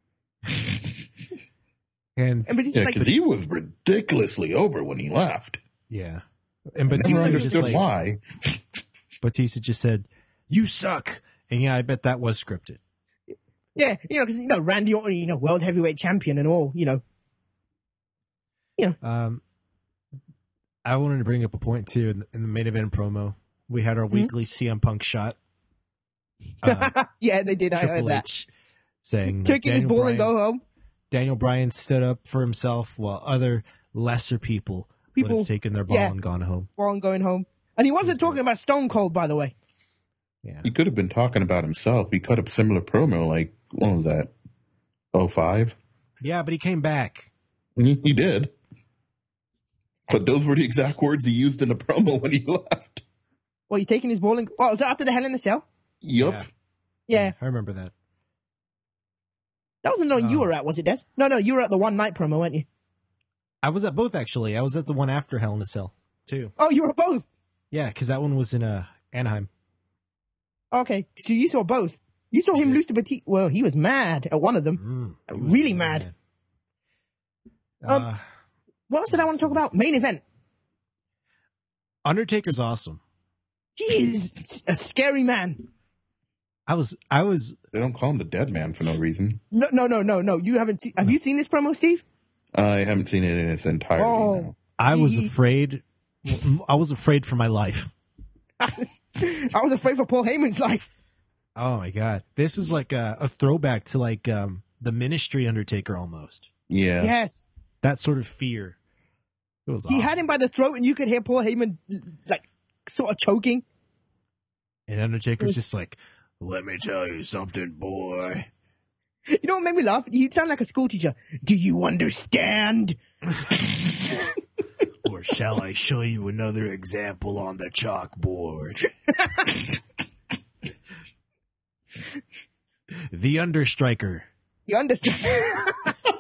And because he was ridiculously over when he left. Yeah. And Batista never understood why. Batista just said, "You suck." And yeah, I bet that was scripted. Yeah, because, Randy Orton, world heavyweight champion and all, I wanted to bring up a point, too, in the main event promo. We had our weekly CM Punk shot. Yeah, they did. I heard that. H saying taking his ball and go home. Daniel Bryan stood up for himself while other lesser people would have taken their ball and gone home. Ball and going home. And he wasn't talking about Stone Cold, by the way. Yeah. He could have been talking about himself. He cut a similar promo, like, what was that, 05? Yeah, but he came back. He did. But those were the exact words he used in the promo when he left. Well, he's taking his ball and... Oh, was that after the Hell in a Cell? Yup. Yeah. I remember that. That wasn't the one you were at, was it, Des? No, you were at the one night promo, weren't you? I was at both, actually. I was at the one after Hell in a Cell, too. Oh, you were at both? Yeah, because that one was in Anaheim. Okay, so you saw both. You saw him lose to Batista. Well, he was mad at one of them. Really mad. What else did I want to talk about? Main event. Undertaker's awesome. He is a scary man. I was. They don't call him the Dead Man for no reason. No. You haven't seen. Have you seen this promo, Steve? I haven't seen it in its entirety. No. I was afraid. I was afraid for my life. I was afraid for Paul Heyman's life. Oh my god, this is like a throwback to like the Ministry Undertaker almost. Yeah. Yes. That sort of fear. It was. He had him by the throat, and you could hear Paul Heyman like sort of choking. And Undertaker's just like, "Let me tell you something, boy." You know what made me laugh? He'd sound like a school teacher. Do you understand? Or shall I show you another example on the chalkboard? The Understriker. The Understriker.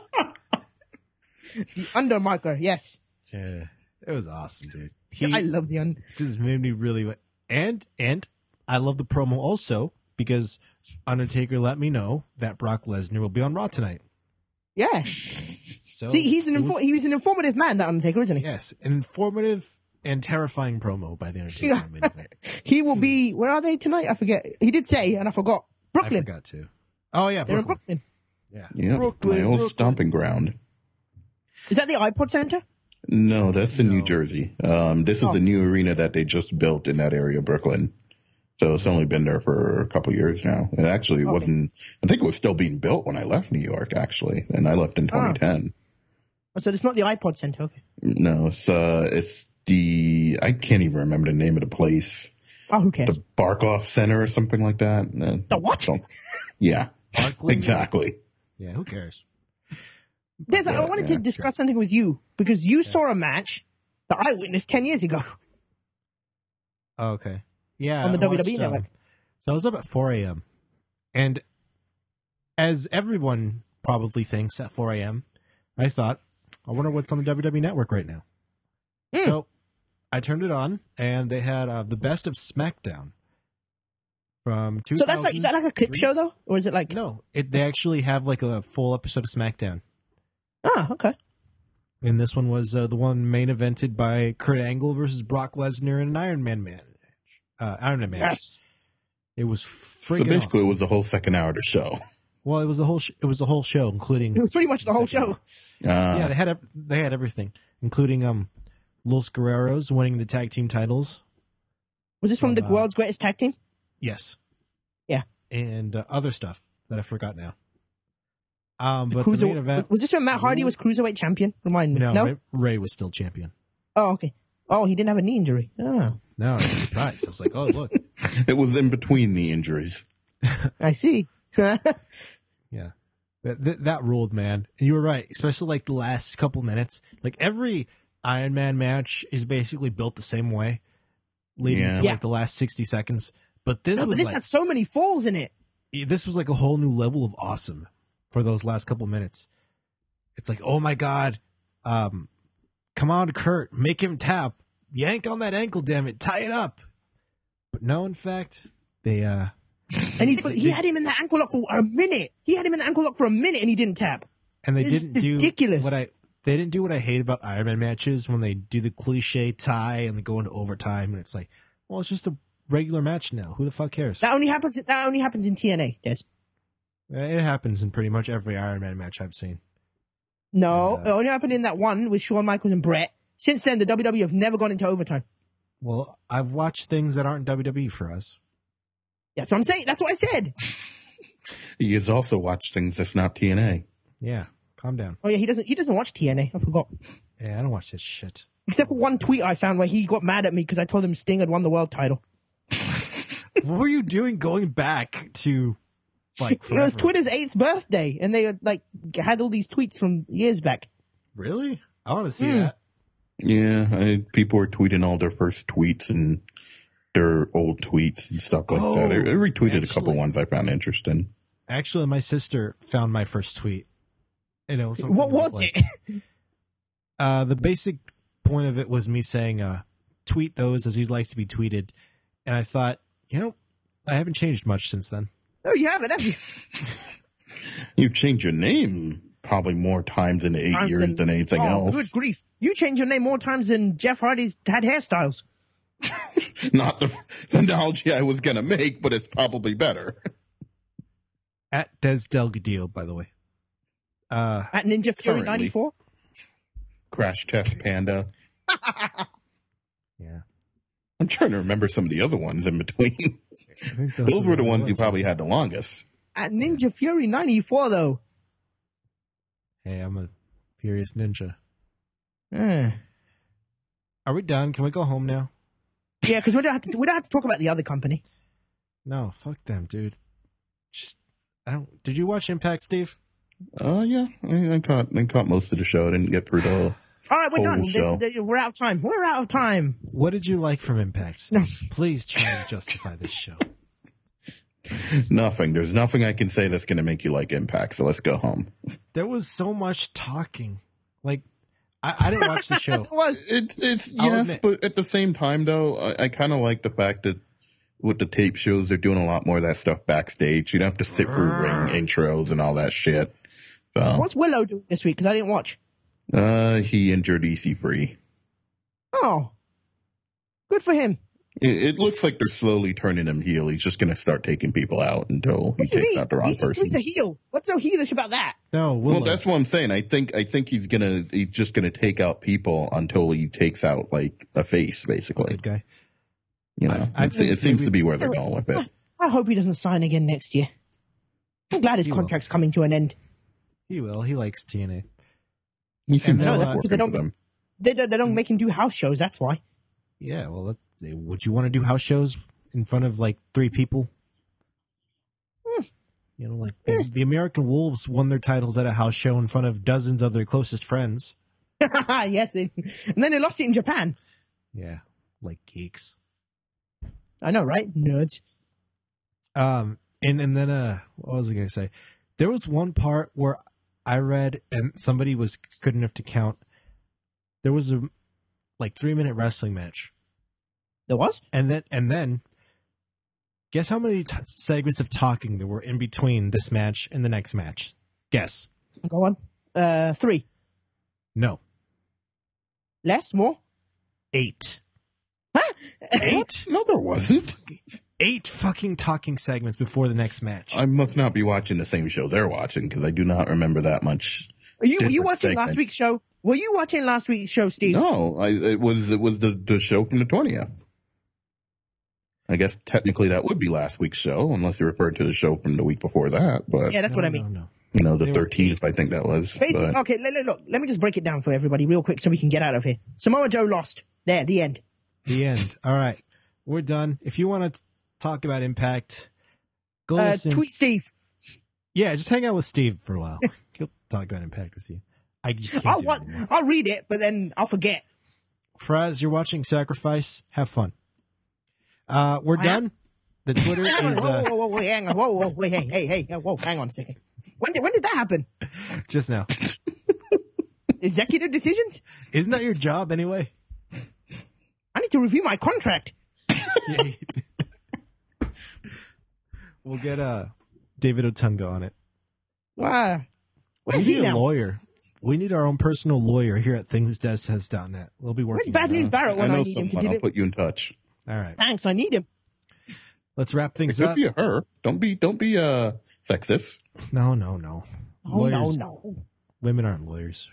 The Undermarker, yes. Yeah, it was awesome, dude. I love the just made me really... And I love the promo also because Undertaker let me know that Brock Lesnar will be on Raw tonight. Yeah. So see, he was an informative man, that Undertaker, isn't he? Yes, an informative and terrifying promo by the Undertaker. He will be, where are they tonight? I forget. He did say, and I forgot. Brooklyn. I forgot too. Oh, yeah, They're Brooklyn. in Brooklyn. Yeah, my old stomping ground. Is that the iPod Center? No, that's in New Jersey. This is a new arena that they just built in that area of Brooklyn. So it's only been there for a couple years now. It actually wasn't, I think it was still being built when I left New York, actually. And I left in 2010. Oh, so it's not the iPod Center, okay. No, it's the, I can't even remember the name of the place. Oh, who cares? The Barkoff Center or something like that. The what? Yeah, exactly. Yeah, who cares? Des, I wanted to discuss something with you because you saw a match that I witnessed 10 years ago. Oh, okay. Yeah. On the WWE Network. So I was up at 4 a.m. And as everyone probably thinks at 4 a.m., I thought, I wonder what's on the WWE Network right now. So I turned it on, and they had the best of SmackDown from 2000. So that's like, is that like a clip show, though? Or is it like... No, they actually have like a full episode of SmackDown. Ah, okay. And this one was the one main evented by Kurt Angle versus Brock Lesnar in an Iron Man match. Yes. It was So basically, awesome. it was the whole second hour of the show. Well, it was the whole. It was the whole show, including. It was pretty much the whole show. Yeah, they had everything, including Los Guerreros winning the tag team titles. Was this from the world's greatest tag team? Yes. Yeah. And other stuff that I forgot now. But the main event was this when Matt Hardy was cruiserweight champion? Remind me. No, Ray was still champion. Oh, okay. Oh, he didn't have a knee injury. Oh. No, I was surprised. I was like, oh, look. It was in between the injuries. I see. Yeah. That ruled, man. And you were right, especially like the last couple minutes. Like every Iron Man match is basically built the same way, leading to like the last 60 seconds. But this had so many falls in it. this was like a whole new level of awesome for those last couple minutes. It's like, oh my God, come on, Kurt, make him tap, yank on that ankle, damn it, tie it up. But no, in fact, they and he had him in the ankle lock for a minute. And he didn't tap. And they didn't do ridiculous. They didn't do what I hate about Iron Man matches when they do the cliche tie and they go into overtime, and it's like, well, it's just a regular match now. Who the fuck cares? That only happens in TNA, Des. It happens in pretty much every Iron Man match I've seen. No, it only happened in that one with Shawn Michaels and Brett. Since then, the WWE have never gone into overtime. Well, I've watched things that aren't WWE for us. That's what I'm saying. That's what I said. He has also watched things that's not TNA. Yeah, calm down. Oh yeah, he doesn't watch TNA. I forgot. Yeah, I don't watch this shit. Except for one tweet I found where he got mad at me because I told him Sting had won the world title. What were you doing going back to like forever? It was Twitter's 8th birthday, and they had all these tweets from years back. Really? I want to see that. Yeah, people were tweeting all their first tweets and their old tweets and stuff like that. I retweeted a couple ones I found interesting. Actually, my sister found my first tweet. And it was what was it? The basic point of it was me saying, tweet those as you'd like to be tweeted. And I thought, I haven't changed much since then. No, you haven't, have you? You've changed your name probably more times in 8 years than anything else. Good grief. You changed your name more times than Jeff Hardy's had hairstyles. Not the analogy I was going to make, but it's probably better. At Des Delgadillo, by the way. At Ninja Fury 94? Crash Test Panda. Yeah. I'm trying to remember some of the other ones in between. Those were the ones you probably had the longest. At Ninja Fury 94, though. Hey, I'm a furious ninja. Are we done? Can we go home now? Yeah, because we don't have to talk about the other company. No, fuck them, dude. Did you watch Impact, Steve? Yeah, I caught most of the show. I didn't get through the all right, we're done. show. We're out of time. What did you like from Impact, Steve? Please try to justify this show. Nothing. There's nothing I can say that's going to make you like Impact, so let's go home. There was so much talking. Like, I didn't watch the show. It's yes, but at the same time, though, I kind of like the fact that with the tape shows, they're doing a lot more of that stuff backstage. You don't have to sit through ring intros and all that shit. So, what's Willow doing this week? Because I didn't watch. He injured EC3. Oh, good for him. It looks like they're slowly turning him heel. He's just going to start taking people out until he takes out the wrong person. He's a heel. What's so heelish about that? No, well, that's what I'm saying. I think he's just gonna take out people until he takes out like a face, basically. Good guy. It seems to be where they're going with it. I hope he doesn't sign again next year. I'm glad his contract's coming to an end. He will. He likes TNA. He seems that's because they don't make him do house shows. That's why. Yeah. Well, would you want to do house shows in front of like 3 people? The American Wolves won their titles at a house show in front of dozens of their closest friends. Yes, and then they lost it in Japan. Yeah, like geeks. I know, right? Nerds. And then what was I going to say? There was one part where I read, and somebody was good enough to count. There was a 3-minute wrestling match. There was? And then, guess how many segments of talking there were in between this match and the next match? Guess. Go on. 3. No. Less? More? 8. Huh? 8? No, there wasn't. 8 fucking talking segments before the next match. I must not be watching the same show they're watching because I do not remember that much. Were you watching last week's show? Were you watching last week's show, Steve? No, it was the show from the 20th. I guess technically that would be last week's show, unless you referred to the show from the week before that. But yeah, that's what I mean. No. The 13th, I think that was. Basically, okay, look, let me just break it down for everybody real quick so we can get out of here. Samoa Joe lost. There, the end. The end. All right. We're done. If you want to talk about Impact, go listen. Tweet Steve. Yeah, just hang out with Steve for a while. He'll talk about Impact with you. I just can't do it anymore. I'll read it, but then I'll forget. Fraz, you're watching Sacrifice. Have fun. We're done. The Twitter is hang on, wait, hey, whoa, hang on a second. When did that happen? just now. Executive decisions? Isn't that your job anyway? I need to review my contract. We'll get David Otunga on it. Wow. We need a lawyer. We need our own personal lawyer here at thingsdezsays.net. We'll be working. Where's Bad News Barrett when I need him to do it? I'll put you in touch. All right. Thanks, I need him. Let's wrap things It up. could be her. Don't be sexist. No. Oh, no. Women aren't lawyers.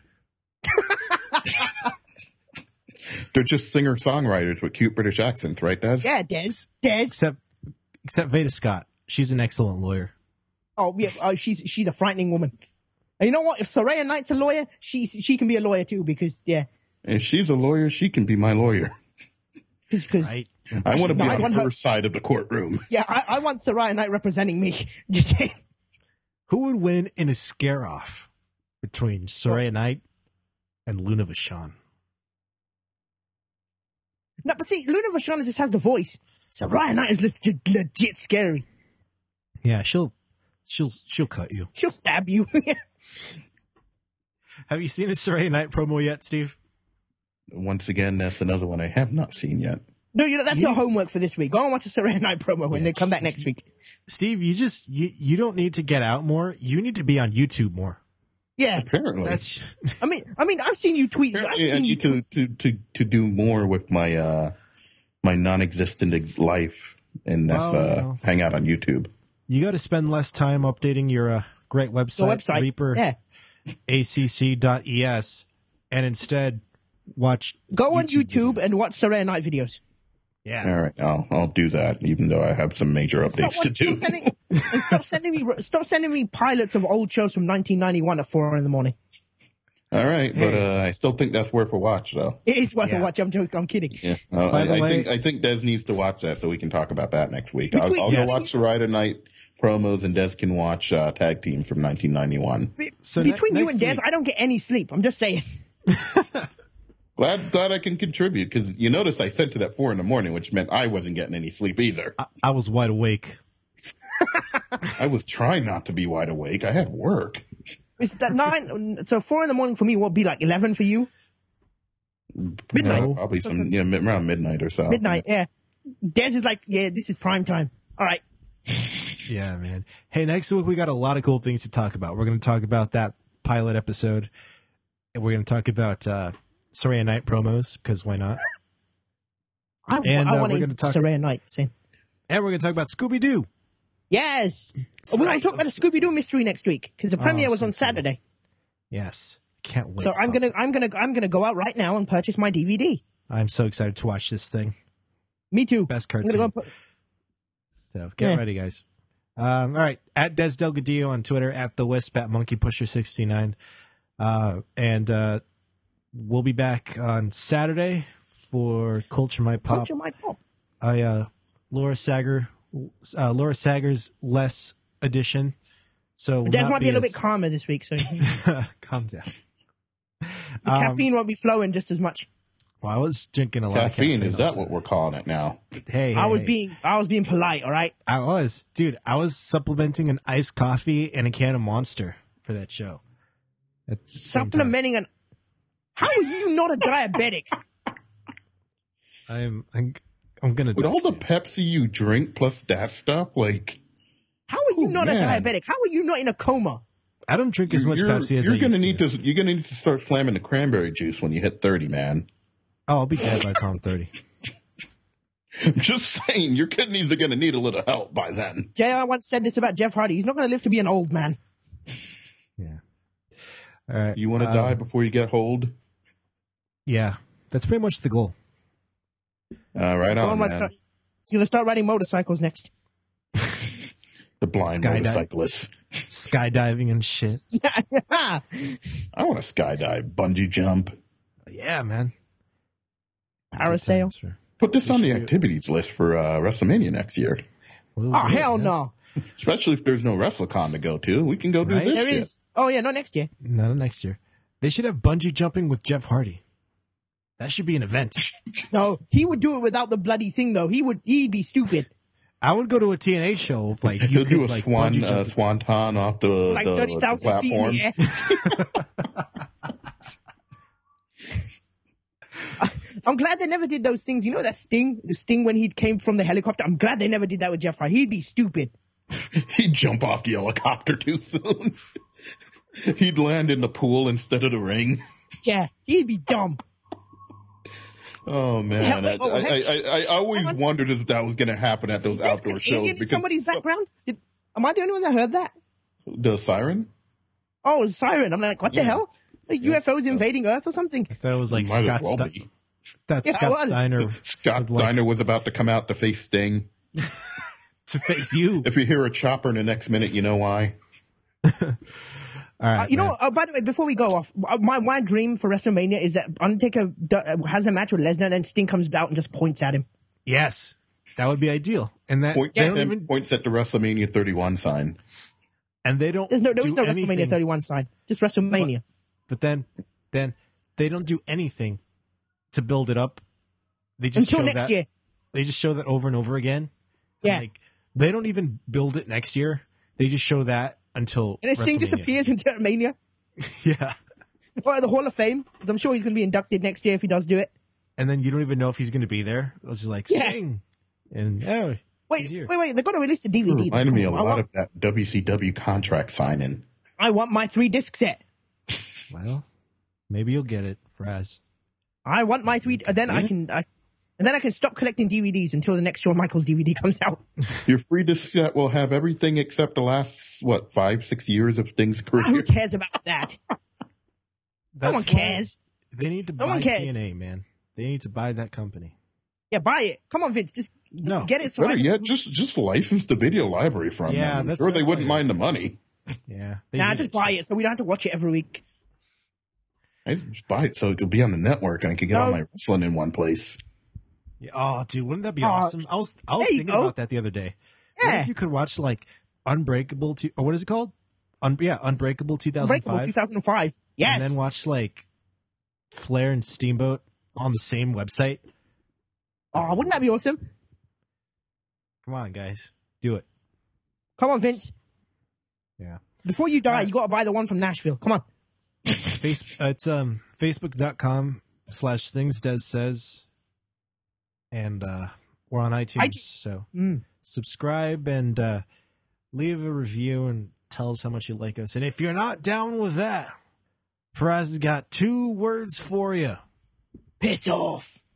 They're just singer-songwriters with cute British accents, right, Des? Yeah, Des. Except Veda Scott. She's an excellent lawyer. Oh, yeah. Oh, she's a frightening woman. And you know what? If Soraya Knight's a lawyer, she can be a lawyer too, because, yeah. If she's a lawyer, she can be my lawyer. Because Right. I want to be on her side of the courtroom. Yeah, I want Soraya Knight representing me. Just saying. Who would win in a scare-off between Soraya Knight and Luna Vachon? No, but see, Luna Vachon just has the voice. Soraya Knight is legit scary. Yeah, she'll cut you. She'll stab you. Have you seen a Soraya Knight promo yet, Steve? Once again, that's another one I have not seen yet. No, that's your homework for this week. Go and watch a Soraya Knight promo when they come back next week. Steve, you don't need to get out more. You need to be on YouTube more. Yeah, Apparently, I mean, I've seen you tweet. apparently I need to do more with my my non-existent life, and that's hang out on YouTube. You got to spend less time updating your great website, Reaper, yeah. ACC.es, and instead watch. Go on YouTube and watch Soraya Knight videos. Yeah. All right, I'll do that, even though I have some major updates to do. Stop sending me pilots of old shows from 1991 at 4 a.m. All right, but I still think that's worth a watch, though. It is worth a watch. I'm joking. I'm kidding. Yeah, By the way, I think Des needs to watch that so we can talk about that next week. I'll Yes. go watch Soraya Knight promos, and Des can watch Tag Team from 1991. So Between you next and Des, week- I don't get any sleep. I'm just saying. Glad I can contribute, because you notice I sent it at 4 a.m, which meant I wasn't getting any sleep either. I was wide awake. I was trying not to be wide awake. I had work. It's that 9. So 4 a.m. for me will be like 11 for you. Midnight. No, probably around midnight or so. Midnight. Yeah. Des is like, yeah, this is prime time. All right. Yeah, man. Hey, next week we got a lot of cool things to talk about. We're going to talk about that pilot episode, and we're going to talk about Soraya Knight promos, because why not? I want to talk Soraya Knight. Same. And we're going to talk about Scooby-Doo. Yes. We're going to talk about a Scooby-Doo mystery next week, because the premiere was on Saturday. Yes. Can't wait. So I'm gonna go out right now and purchase my DVD. I'm so excited to watch this thing. Me too. Best cartoon. I'm gonna go So get ready, guys. All right. At Des Delgadillo on Twitter, at The Wisp, at MonkeyPusher69. And we'll be back on Saturday for Culture My Pop. Culture My Pop. Laura Sager's Less edition. So Des might be a little bit calmer this week, so calm down. The caffeine won't be flowing just as much. Well, I was drinking a lot of Caffeine, caffeine. is that what we're calling it now? Hey, I was being polite, all right? I was supplementing an iced coffee and a can of Monster for that show. Supplementing an. How are you not a diabetic? I'm gonna. With all the Pepsi you drink plus that stuff, like. How are you not a diabetic? How are you not in a coma? I don't drink as much Pepsi as I used to. You're gonna need to start slamming the cranberry juice when you hit 30, man. Oh, I'll be dead by the time I'm 30. I'm just saying, your kidneys are gonna need a little help by then. JR once said this about Jeff Hardy. He's not going to live to be an old man. Yeah. All right. You want to die before you get old? Yeah, that's pretty much the goal. Right on, man. He's going to start riding motorcycles next. The blind motorcyclist. Skydiving and shit. I want to skydive, bungee jump. Yeah, man. Parasail. Put this on the activities list for WrestleMania next year. Hell no. Especially if there's no WrestleCon to go to. We can go do this There shit. is. Oh, yeah, not next year. Not next year. They should have bungee jumping with Jeff Hardy. That should be an event. No, he would do it without the bloody thing, though. He'd be stupid. I would go to a TNA show. If, like, he'll do a swanton off the like 30,000 feet in the air. I'm glad they never did those things. You know that Sting when he came from the helicopter? I'm glad they never did that with Jeff Hardy. He'd be stupid. He'd jump off the helicopter too soon. He'd land in the pool instead of the ring. Yeah, he'd be dumb. Oh, man. I always wondered if that was going to happen at those outdoor shows. In somebody's background? Am I the only one that heard that? The siren? Oh, it was siren. I'm like, what the hell? Like UFOs invading Earth or something? That was like Scott Steiner. Scott Steiner. Scott Steiner was about to come out to face Sting. To face you. If you hear a chopper in the next minute, you know why. All right. By the way, before we go off, my dream for WrestleMania is that Undertaker has a match with Lesnar and then Sting comes out and just points at him. Yes. That would be ideal. And that points at the WrestleMania 31 sign. And they don't. There's no WrestleMania 31 sign. Just WrestleMania. But then they don't do anything to build it up. They just until show next year. They just show that over and over again. Yeah. Like, they don't even build it next year. They just show that until and Sting disappears into Mania. Yeah. Or the Hall of Fame, because I'm sure he's going to be inducted next year if he does do it. And then you don't even know if he's going to be there. It's just like, Sting. And wait, they've got to release the DVD. Reminded me a lot of that WCW contract signing. I want my 3-disc set. Well, maybe you'll get it, Fraz. I want my 3. Then I can stop collecting DVDs until the next Shawn Michaels DVD comes out. Your free disc set will have everything except the last 5-6 years of Sting's career. Who cares about that? No one cares. They need to buy TNA, man. They need to buy that company. Yeah, buy it. Come on, Vince. Just get it. Better yet, just license the video library from them. I'm sure they wouldn't mind the money. Yeah. Just buy it so we don't have to watch it every week. I just buy it so it could be on the network and I could get all my wrestling in one place. Yeah. Oh, dude, wouldn't that be awesome? I was thinking about that the other day. Yeah. What if you could watch like Unbreakable or what is it called? Unbreakable 2005. Unbreakable 2005. Yes. And then watch like Flair and Steamboat on the same website. Oh, wouldn't that be awesome? Come on, guys. Do it. Come on, Vince. Yeah. Before you die, you got to buy the one from Nashville. Come on. It's facebook.com/thingsdezsays. And we're on iTunes. So subscribe and leave a review and tell us how much you like us. And if you're not down with that, Faraz has got 2 words for you. Piss off.